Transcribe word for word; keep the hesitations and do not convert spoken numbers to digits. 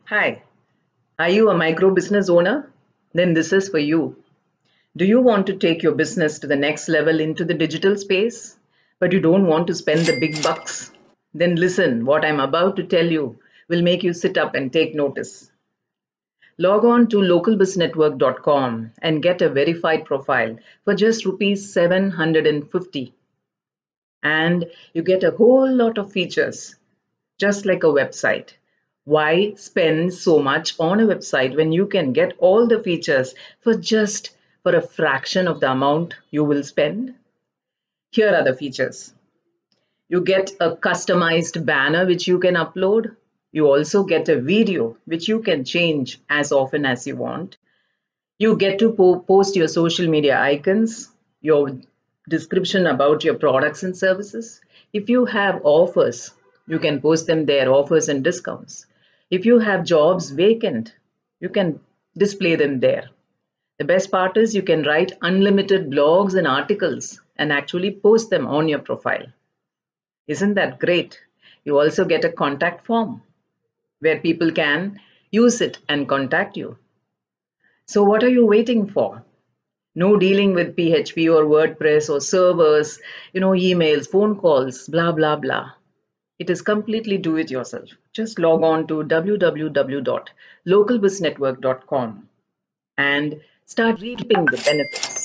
Hi, are you a micro business owner? Then this is for you. Do you want to take your business to the next level into the digital space, but you don't want to spend the big bucks? Then listen, what I'm about to tell you will make you sit up and take notice. Log on to local biz network dot com and get a verified profile for just rupees seven hundred fifty. And you get a whole lot of features, just like a website. Why spend so much on a website when you can get all the features for just for a fraction of the amount you will spend? Here are the features. You get a customized banner which you can upload. You also get a video which you can change as often as you want. You get to po- post your social media icons, your description about your products and services. If you have offers, you can post them there, offers and discounts. If you have jobs vacant, you can display them there. The best part is you can write unlimited blogs and articles and actually post them on your profile. Isn't that great? You also get a contact form where people can use it and contact you. So, what are you waiting for? No dealing with P H P or WordPress or servers, you know, emails, phone calls, blah, blah, blah. It is completely do it yourself. Just log on to w w w dot local biz network dot com and start reaping the benefits.